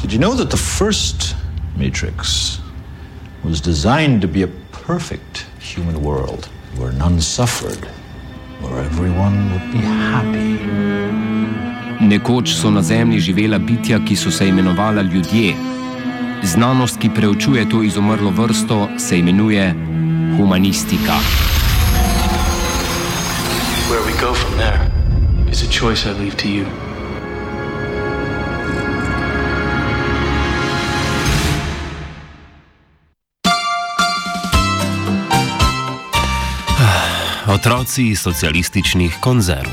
Did you know that the first Matrix was designed to be a perfect human world where none suffered, where everyone would be happy? Nekoč so na Zemlji živela bitja, ki so se imenovala ljudje. Znanost, ki preučuje to izumrlo vrsto, se imenuje humanistika. Where we go from there is a choice I leave to you. Otroci socialističnih konzerv.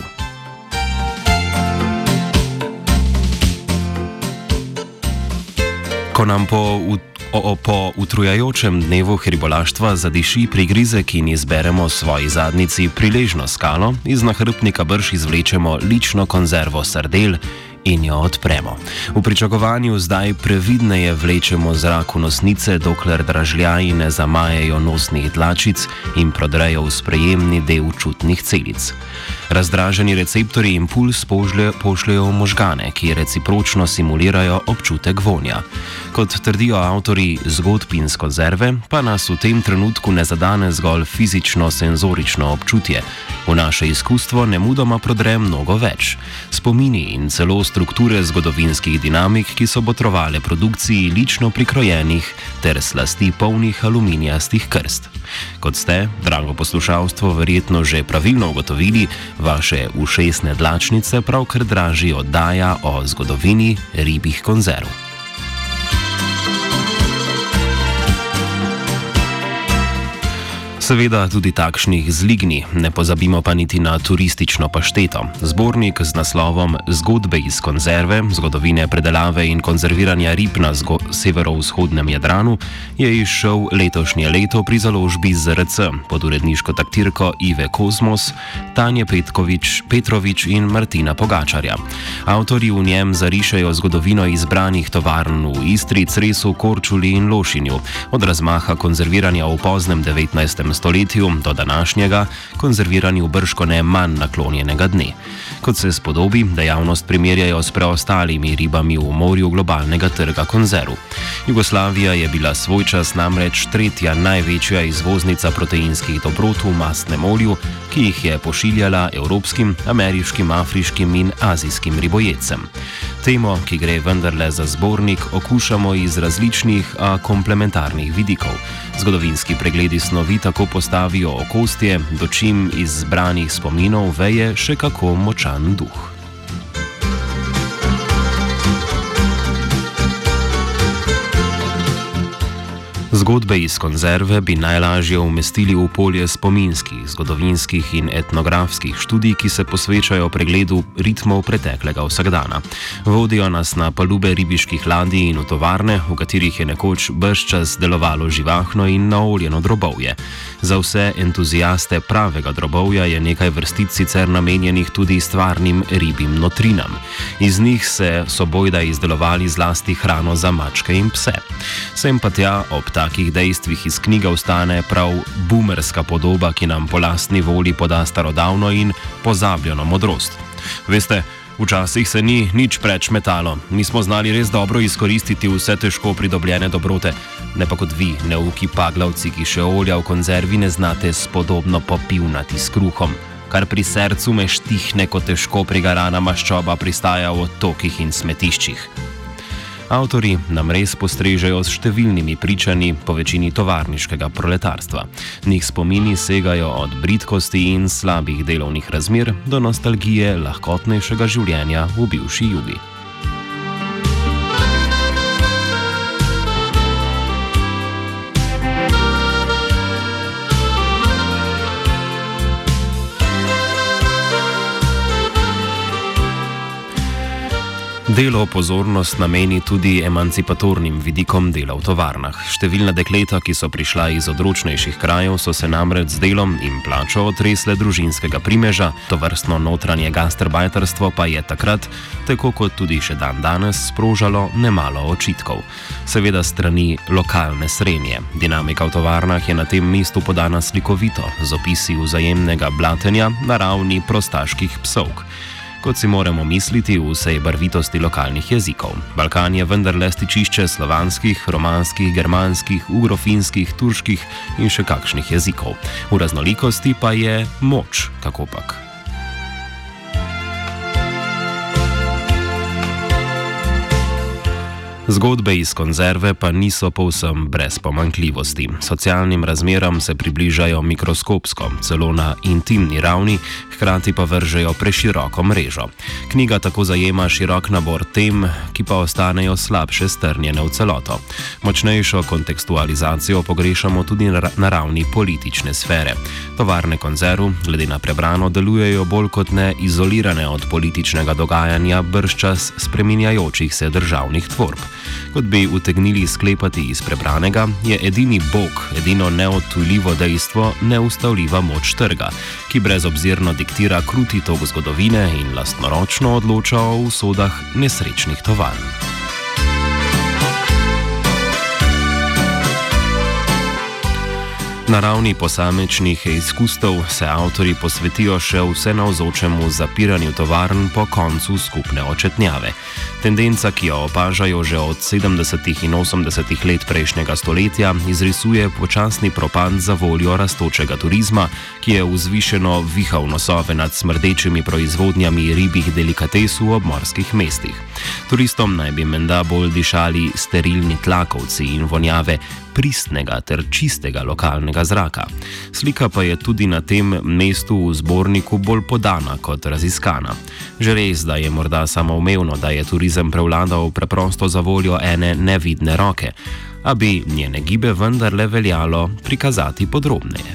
Ko nam po utrujajočem dnevu hribolaštva zadiši prigrizek in izberemo svoji zadnjici priležno skalo, iz nahrbtnika brž izvlečemo lično konzervo sardel in jo odpremo. V pričakovanju zdaj previdneje vlečemo zrak v nosnice, dokler dražljaji ne zamajejo nosnih dlačic in prodrejo v sprejemni del čutnih celic. Razdraženi receptorji impuls pošljejo v možgane, ki recipročno simulirajo občutek vonja. Kot trdijo avtorji zgodb iz konzerve, pa nas v tem trenutku ne zadane zgolj fizično-senzorično občutje. V naše izkustvo nemudoma prodre mnogo več. Spomini in celo strukture zgodovinskih dinamik, ki so botrovale produkciji lično prikrojenih ter slasti polnih aluminijastih krst. Kot ste, drago poslušalstvo, verjetno že pravilno ugotovili, vaše ušesne dlačnice pravkar draži oddaja o zgodovini ribjih konzerv. Seveda tudi takšnih zligni, ne pozabimo pa niti na turistično pašteto. Zbornik z naslovom Zgodbe iz konzerve, zgodovine predelave in konzerviranja rib na severovzhodnem Jadranu je izšel letošnje leto pri založbi ZRC pod uredniško taktirko Ive Kozmos, Tanje Petrovič in Martina Pogačarja. Avtorji v njem zarišejo zgodovino izbranih tovarn v Istri, Cresu, Korčuli in Lošinju, od razmaha konzerviranja v poznem 19. stoletju do današnjega konzerviranju bržkone manj naklonjenega dne. Kot se spodobi, dejavnost primerjajo s preostalimi ribami v morju globalnega trga konzerv. Jugoslavija je bila svojčas namreč tretja največja izvoznica proteinskih dobrot v mastnem olju, ki jih je pošiljala evropskim, ameriškim, afriškim in azijskim ribojedcem. Temo, ki gre vendarle za zbornik, okušamo iz različnih, a komplementarnih vidikov. Zgodovinski pregledi snovi tako postavijo okostje, dočim iz zbranih spominov veje še kako močan duh. Zgodbe iz konzerve bi najlažje umestili v polje spominskih, zgodovinskih in etnografskih študij, ki se posvečajo pregledu ritmov preteklega vsakdana. Vodijo nas na palube ribiških ladij in v tovarne, v katerih je nekoč bržčas delovalo živahno in naoljeno drobovje. Za vse entuziaste pravega drobovja je nekaj vrstic sicer namenjenih tudi stvarnim ribjim notrinam. Iz njih so bojda izdelovali zlasti hrano za mačke in pse. Sem pa tja ob takih dejstvih iz knjige ostane prav boomerska podoba, ki nam po lastni volji poda starodavno in pozabljeno modrost. Veste, včasih se ni nič preč metalo. Mi smo znali res dobro izkoristiti vse težko pridobljene dobrote, ne pa kot vi, neuki paglavci, ki še olja v konzervi ne znate spodobno popivnati s kruhom, kar pri srcu me štihne, ko težko prigarana maščoba pristaja v odtokih in smetiščih. Avtorji nam res postrežejo s številnimi pričanji, po večini tovarniškega proletarstva. Njih spomini segajo od bridkosti in slabih delovnih razmer do nostalgije lahkotnejšega življenja v bivši Jugi. Delo pozornost nameni tudi emancipatornim vidikom dela v tovarnah. Številna dekleta, ki so prišla iz odročnejših krajev, so se namreč z delom in plačo otresle družinskega primeža, tovrstno notranje gastarbajterstvo pa je takrat, tako kot tudi še dan danes, sprožalo nemalo očitkov. Seveda strani lokalne srenje. Dinamika v tovarnah je na tem mestu podana slikovito, z opisi vzajemnega blatenja na ravni prostaških psovk. kot si moramo misliti v vsej barvitosti lokalnih jezikov. Balkan je vendarle stičišče slovanskih, romanskih, germanskih, ugrofinskih, turških in še kakšnih jezikov. V raznolikosti pa je moč, kakopak. Zgodbe iz konzerve pa niso povsem brez pomanjkljivosti. Socialnim razmeram se približajo mikroskopsko, celo na intimni ravni, hkrati pa vržejo preširoko mrežo. Knjiga tako zajema širok nabor tem, ki pa ostanejo slabše strnjene v celoto. Močnejšo kontekstualizacijo pogrešamo tudi na ravni politične sfere. Tovarne konzerv, glede na prebrano, delujejo bolj kot ne izolirane od političnega dogajanja bržčas spreminjajočih se državnih tvorb. Kot bi utegnili sklepati iz prebranega, je edini bog, edino neodtujljivo dejstvo neustavljiva moč trga, ki brezobzirno diktira kruti tok zgodovine in lastnoročno odloča o usodah nesrečnih tovarn. Na ravni posamečnih izkustev se avtorji posvetijo še vsenavzočemu zapiranju tovarn po koncu skupne očetnjave. Tendenca, ki jo opažajo že od 70. in 80. let prejšnjega stoletja, izrisuje počasni propad za voljo rastočega turizma, ki je vzvišeno vihal nosove nad smrdečimi proizvodnjami ribjih delikates v obmorskih mestih. Turistom naj bi menda bolj dišali sterilni tlakovci in vonjave pristnega ter čistega lokalnega zraka. Slika pa je tudi na tem mestu v zborniku bolj podana kot raziskana. Že res, da je morda samoumevno, da je turizem prevladal preprosto za voljo ene nevidne roke, a bi njene gibe vendarle veljalo prikazati podrobneje.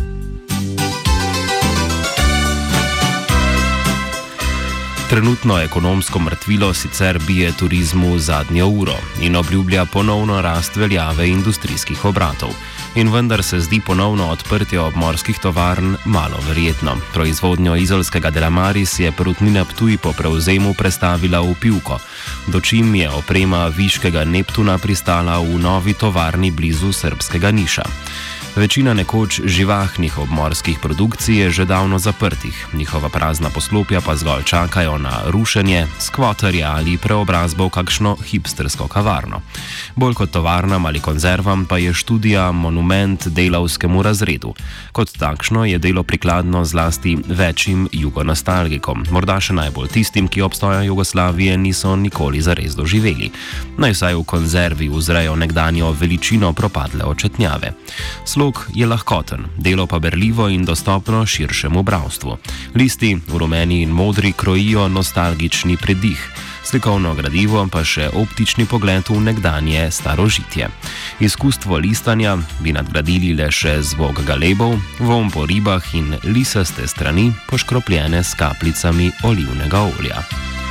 Trenutno ekonomsko mrtvilo sicer bije turizmu zadnjo uro in obljublja ponovno rast veljave industrijskih obratov. In vendar se zdi ponovno odprtje obmorskih tovarn malo verjetno. Proizvodnjo izolskega Delamaris je Perutnina Ptuj po prevzemu prestavila v Pivko, dočim je oprema viškega Neptuna pristala v novi tovarni blizu srbskega Niša. Večina nekoč živahnih obmorskih produkcij je že davno zaprtih, njihova prazna poslopja pa zgolj čakajo na rušenje, skvoterje ali preobrazbo v kakšno hipstersko kavarno. Bolj kot tovarnam ali konzervam pa je študija monument delavskemu razredu. Kot takšno je delo prikladno zlasti večjim jugonostalgikom, morda še najbolj tistim, ki obstoja Jugoslavije niso nikoli zares doživeli. Naj vsaj v konzervi uzrejo nekdanjo veličino propadle očetnjave. Slog je lahkoten, delo pa berljivo in dostopno širšemu bralstvu. Listi v rumeni in modri krojijo nostalgični predih, slikovno gradivo pa še optični pogled v nekdanje starožitje. Izkustvo listanja bi nadgradili le še zvok galebov, vonj po ribah in lisaste strani poškropljene s kapljicami olivnega olja.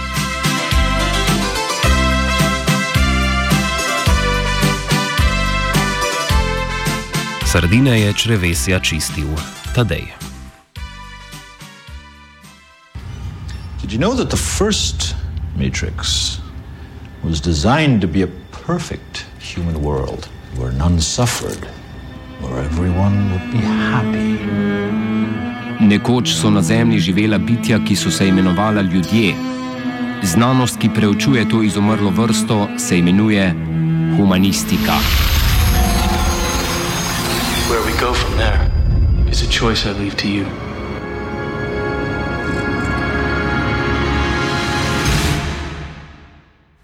Sardine je črevesja čistil Tadej. Did you know that the first Matrix was designed to be a perfect human world where none suffered, where everyone would be happy? Nekoč so na Zemlji živela bitja, ki so se imenovala ljudje. Znanost, ki preučuje to izumrlo vrsto, se imenuje humanistika. Where we go from there is a choice I leave to you.